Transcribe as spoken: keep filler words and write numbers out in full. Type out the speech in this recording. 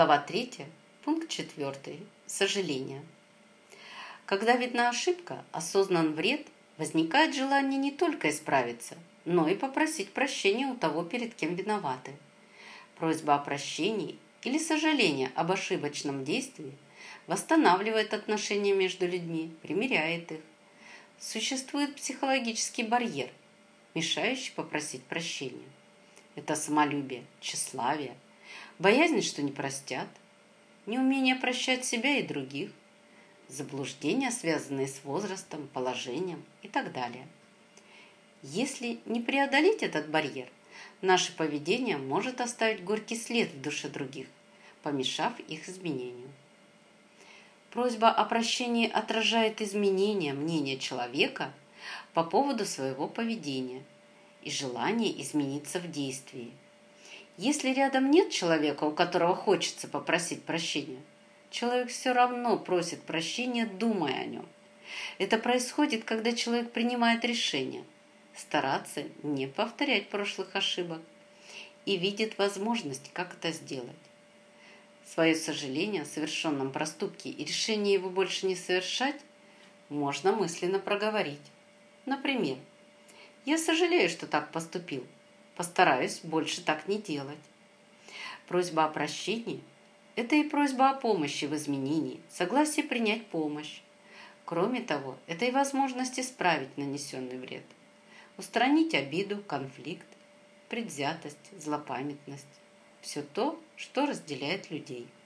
Глава третья, пункт четвертый. Сожаление. Когда видна ошибка, осознан вред, возникает желание не только исправиться, но и попросить прощения у того, перед кем виноваты. Просьба о прощении или сожаление об ошибочном действии восстанавливает отношения между людьми, примиряет их. Существует психологический барьер, мешающий попросить прощения. Это самолюбие, тщеславие, боязнь, что не простят, неумение прощать себя и других, заблуждения, связанные с возрастом, положением и так далее. Если не преодолеть этот барьер, наше поведение может оставить горький след в душе других, помешав их изменению. Просьба о прощении отражает изменение мнения человека по поводу своего поведения и желание измениться в действии. Если рядом нет человека, у которого хочется попросить прощения, человек все равно просит прощения, думая о нем. Это происходит, когда человек принимает решение стараться не повторять прошлых ошибок и видит возможность, как это сделать. Свое сожаление о совершенном проступке и решение его больше не совершать можно мысленно проговорить. Например, «Я сожалею, что так поступил. Постараюсь больше так не делать». Просьба о прощении – это и просьба о помощи в изменении, согласие принять помощь. Кроме того, это и возможность исправить нанесенный вред, устранить обиду, конфликт, предвзятость, злопамятность. Все то, что разделяет людей.